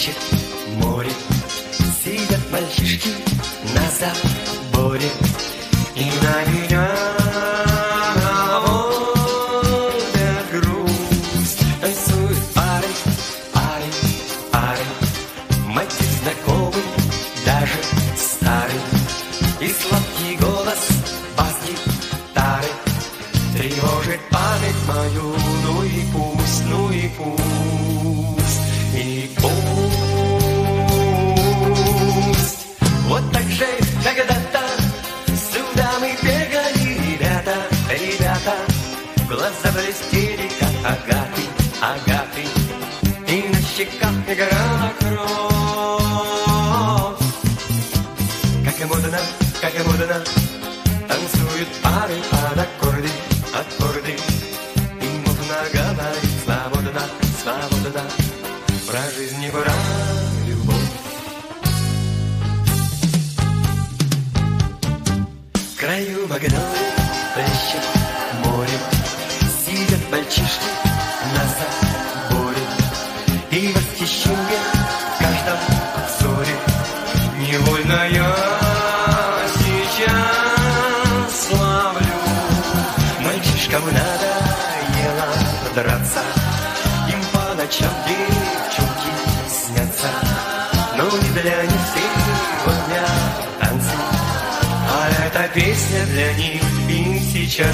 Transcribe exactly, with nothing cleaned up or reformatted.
плещет море. Сидят мальчишки на заборе, и на меня наводят грусть. Танцуют пары, пары, пары, мотив знакомый, даже старый, и сладкий голос бас-гитары тревожит память мою. Ну и пусть, ну и пусть, и пусть. Вот так же когда-то сюда мы бегали, ребята, ребята, глаза блестели, как агаты, агаты, и на щеках играла кровь. Как и модно, как и модно, танцуют пары под аккорды, аккорды, и можно говорить свободно, свободно про жизнь и про любовь. В краю магнолий плещет море, сидят мальчишки на заборе, и восхищение в каждом взоре. Невольно я сейчас славлю. Мальчишкам надоело драться, им по ночам девчонки снятся, но не для них сегодня танцы, а эта песня для них. И сейчас